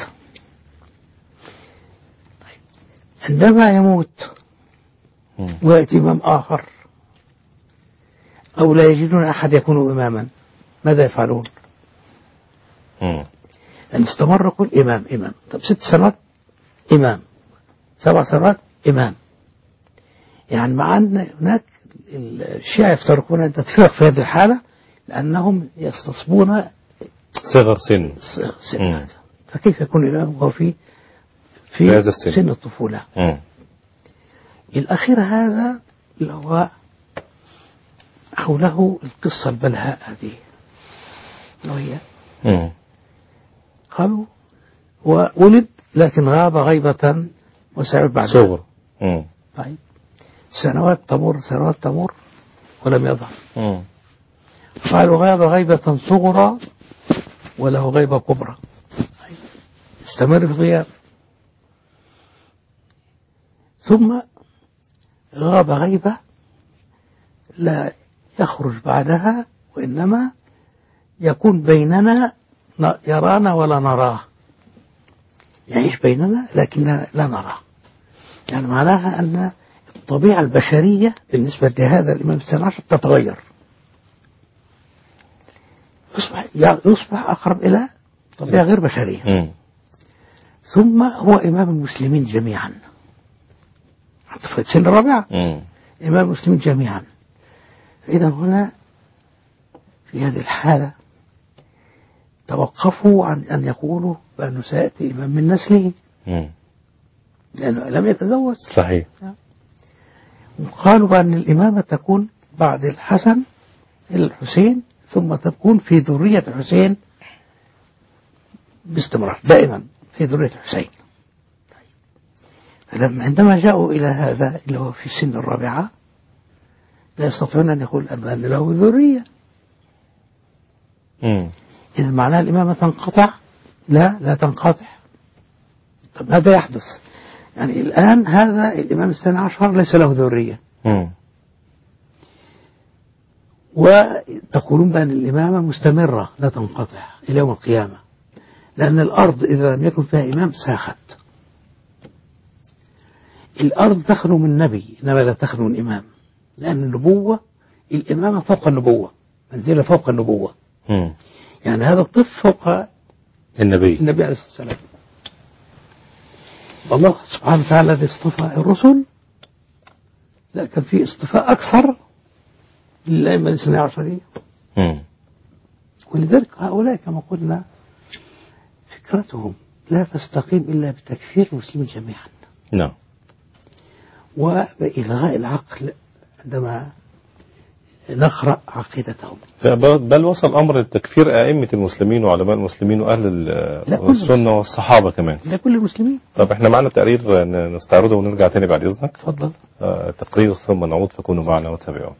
عندما يموت ويأتي إمام آخر أو لا يجدون أحد يكون إماما، ماذا يفعلون؟ مم. أن استمر كل إمام إمام. طب ست سنوات إمام، سبع سنوات إمام. يعني مع أن هناك الشيعة يفترقون أن تتفرق في هذه الحالة لأنهم يستصبون صغر سن. سن مم. هذا. فكيف يكون الإمام وهو في في في هذا السن. سن الطفولة؟ مم. الأخير هذا اللي هو حوله القصة البلهاء هذه وهي مم. قالوا وولد لكن غاب غيبة وسيعود بعد صغر. مم. طيب سنوات تمر سنوات تمر ولم يظهر. مم. قالوا غاب غيبة صغرى وله غيبة كبرى. طيب. استمر في الغياب ثم غاب غيبة لا يخرج بعدها وإنما يكون بيننا يرانا ولا نراه، يعيش بيننا لكن لا نراه. يعني معناها أن الطبيعة البشرية بالنسبة لهذا الإمام الثاني عشر تتغير، يصبح, يصبح أقرب إلى طبيعة غير بشرية. مم. ثم هو إمام المسلمين جميعا في السنة الرابعة. مم. إمام المسلمين جميعا. إذا هنا في هذه الحالة توقفوا عن أن يقولوا بأنه سيأتي إمام من نسله مم. لأنه لم يتزوج. صحيح. وقالوا بأن الإمامة تكون بعد الحسن إلى الحسين ثم تكون في ذرية الحسين باستمرار دائما في ذرية الحسين. فلما عندما جاءوا إلى هذا اللي هو في السن الرابعة لا يستطيعون أن يقول أن له ذرية. مم. إذا معناها الإمامة تنقطع؟ لا لا تنقطع. طب ماذا يحدث؟ يعني الآن هذا الإمام الثاني عشر ليس له ذرية. مم. وتقولون بأن الإمامة مستمرة لا تنقطع إلى يوم القيامة، لأن الأرض إذا لم يكن فيها إمام ساخت. الأرض تخلو من نبي إنما لا تخلو من إمام، لأن النبوة الإمامة فوق النبوة، منزلة فوق النبوة. مم. يعني هذا الطفل فوق النبي النبي عليه الصلاة والسلام. والله سبحانه وتعالى الذي اصطفى الرسل لا كان في اصطفاء أكثر للأئمة الاثني عشرية. ولذلك هؤلاء كما قلنا فكرتهم لا تستقيم إلا بتكفير المسلمين جميعا. نعم. وبإلغاء العقل عندما نقرأ عقيدتهم. بل وصل أمر تكفير أئمة المسلمين وعلماء المسلمين وأهل السنة والصحابة كمان. لا كل المسلمين. طب احنا معنا تقرير نستعرضه ونرجع تاني بعد إذنك. تفضل. آه تقرير ثم نعود فكونوا معنا وتابعون.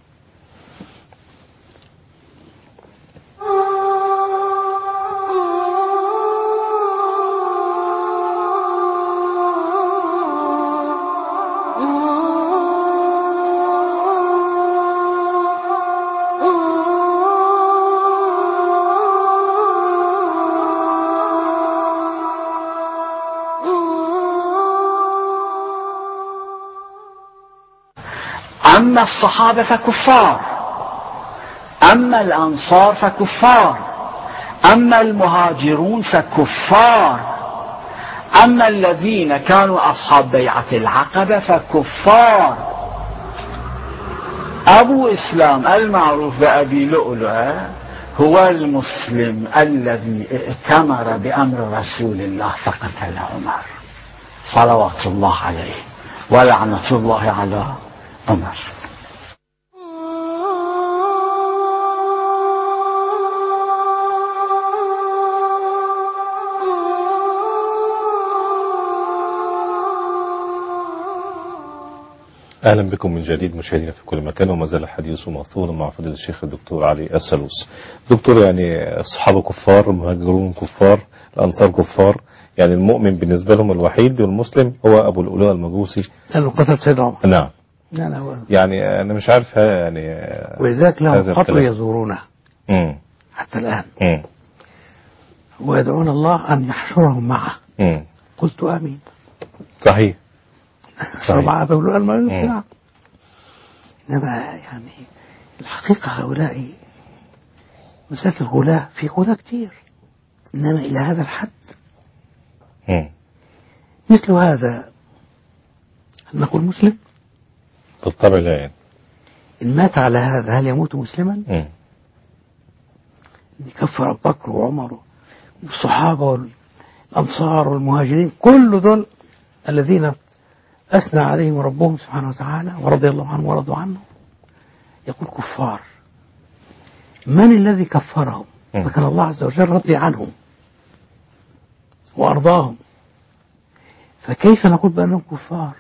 أما الصحابة فكفار، أما الأنصار فكفار، أما المهاجرون فكفار، أما الذين كانوا أصحاب بيعة العقبة فكفار. أبو إسلام المعروف بأبي لؤلؤة هو المسلم الذي ائتمر بأمر رسول الله فقتل عمر صلوات الله عليه ولعنة الله على عمر. أهلا بكم من جديد مشاهدينا في كل مكان، وما زال الحديث موصولا مع فضيلة الشيخ الدكتور علي السلوس. دكتور، يعني الصحابة كفار، المهاجرون كفار، الأنصار كفار، يعني المؤمن بالنسبة لهم الوحيد والمسلم هو أبو الألوء المجوسي لأنه قتل سيدنا عمر. نعم. لا هو يعني أنا مش عارف يعني ولذلك لهم قبر يزورونه مم. حتى الآن. مم. ويدعون الله أن يحشرهم معه. مم. قلت آمين. صحيح مع أبو المعين. مم. إنما يعني الحقيقة هؤلاء مسألة الغلاة، في غلاة كتير، إنما إلى هذا الحد. مم. مثل هذا هل نقول مسلم؟ بالطبع لا يعني. إن مات على هذا هل يموت مسلما؟ مم. يكفر أبو بكر وعمر والصحابة والأنصار والمهاجرين، كل دول الذين أثنى عليهم ربهم سبحانه وتعالى ورضي الله عنهم ورضوا عنه، يقول كفار. من الذي كفرهم؟ فكان الله عز وجل رضي عنهم وأرضاهم، فكيف نقول بأنهم كفار؟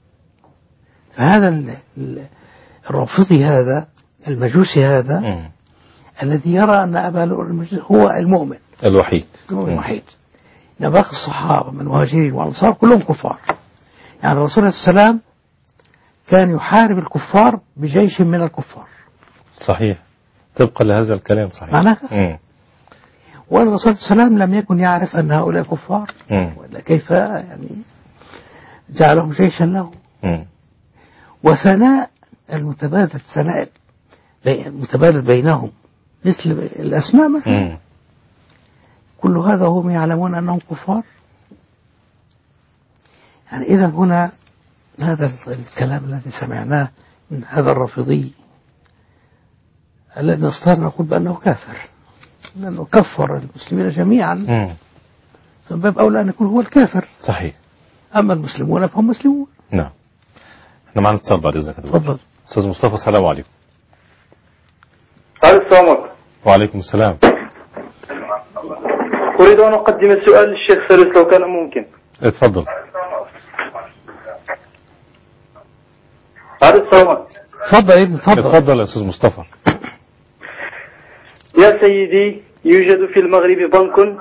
فهذا الرافضي هذا المجوسي هذا مم. الذي يرى أن أبا لؤلؤ المجوسي هو المؤمن الوحيد هو الوحيد، باقي الصحابة من المهاجرين والأنصار كلهم كفار. يعني الرسول عليه السلام كان يحارب الكفار بجيش من الكفار. صحيح، طبقا لهذا الكلام صحيح. معناها مم. والرسول عليه السلام لم يكن يعرف أن هؤلاء كفار، مم. ولا كيف يعني جعلهم جيشا له. مم. وثناء المتبادل، ثناء المتبادل بينهم مثل الأسماء مثلا. مم. كل هذا هم يعلمون أنهم كفار. يعني إذا هنا هذا الكلام الذي سمعناه من هذا الرافضي الذي نستطيع نقول بأنه كافر، لأنه كفر المسلمين جميعا، مم. فمن باب أولى أن يكون هو الكافر. صحيح. أما المسلمون فهم مسلمون. نعم. احنا معنا اتصال بعد إذنك. تفضل. أستاذ مصطفى، السلام عليكم. السلام عليكم. وعليكم السلام. أريد أن أقدم السؤال للشيخ سلس لو كان ممكن. اتفضل. السلام عليكم. تفضل يا ابني، تفضل. اتفضل يا أستاذ مصطفى. يا سيدي، يوجد في المغرب بنك.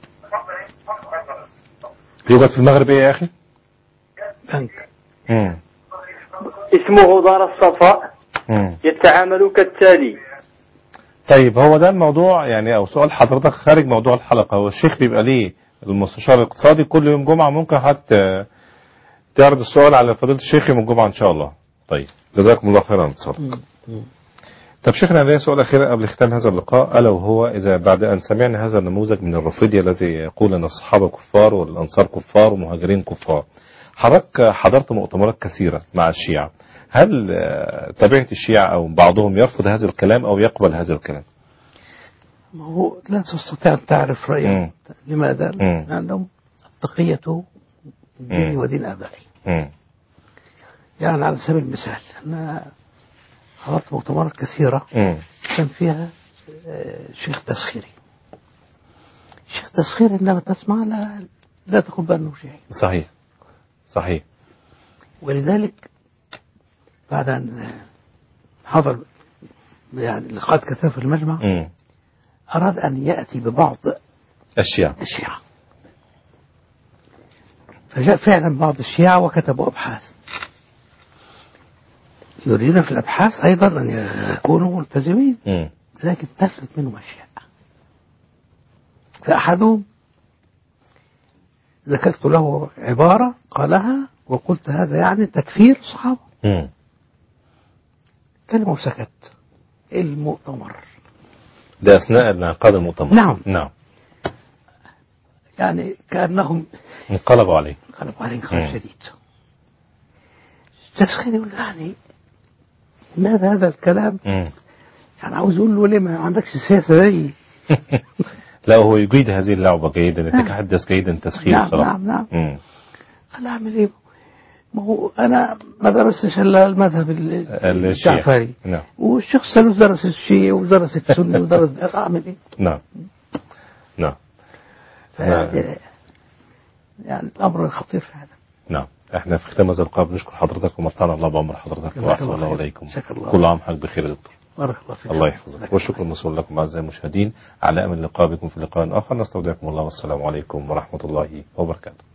يوجد في المغرب ايه يا أخي؟ بنك. مم. اسمه دار الصفاء. مم. يتعامل كالتالي. طيب، هو ده الموضوع يعني، أو سؤال حضرتك خارج موضوع الحلقة. هو الشيخ بيبقى ليه المستشار الاقتصادي كل يوم جمعة، ممكن حتى تعرض السؤال على فضيلة الشيخ يوم الجمعة إن شاء الله. طيب، جزاكم الله خيرا. اتصال. طب شيخنا، لدي سؤال أخير قبل ختام هذا اللقاء، ألا وهو إذا بعد أن سمعنا هذا النموذج من الرافضي الذي يقول أن الصحابة كفار والأنصار كفار ومهاجرين كفار، حضرتك حضرت مؤتمرات كثيرة مع الشيعة، هل تابعت الشيعة أو بعضهم يرفض هذا الكلام أو يقبل هذا الكلام؟ ما هو لا تستطيع أن تعرف رأيهم. لماذا؟ لأنهم التقية ديني ودين آبائي. مم. يعني على سبيل المثال، أنا حضرت مؤتمرات كثيرة مم. كان فيها شيخ تسخيري. شيخ تسخيري عندما تسمع لا, لا تقول بأنه شيعي. صحيح صحيح. ولذلك بعد أن حضر يعني لقاءات كثيرة في المجمع، مم. أراد أن يأتي ببعض الشيعة الشيعة فجاء فعلا بعض الشيعة وكتبوا أبحاث يريدون في الأبحاث أيضا أن يكونوا ملتزمين، مم. لكن تفلت منهم أشياء. فأحدهم ذكرت له عبارة قالها وقلت هذا يعني تكفير الصحابة. مم. كلمة وسكت. المؤتمر ده أثناء انعقاد المؤتمر. نعم نعم. يعني كأنهم انقلبوا عليه انقلبوا عليه انقلاب شديد. تسخير يقول يعني ماذا هذا الكلام؟ مم. يعني عاوز يقول له ليه ما عندكش سياسة زي لا، هو يجيد هذه اللعبة جيدا، يتحدث جيدا تسخير نعم بصراحة. نعم نعم. مم. قال أعمل إيه؟ ما هو أنا ما درستش إلا المذهب الجعفري. نعم. والشيخ سلوس درس الشيعي ودرس السني ودرس أعمل إيه؟ نعم نعم. يعني الأمر خطير فعلا. نعم. احنا في ختام هذا اللقاء بنشكر حضرتك ومتعنا الله بعمر حضرتك واحسن الله اليكم. كل عام حضرتك بخير يا دكتور. بارك الله فيك. الله يحفظك. والشكر موصول لكم اعزائي المشاهدين، على امل اللقاء بكم في لقاء اخر. نستودعكم الله والسلام عليكم ورحمة الله وبركاته.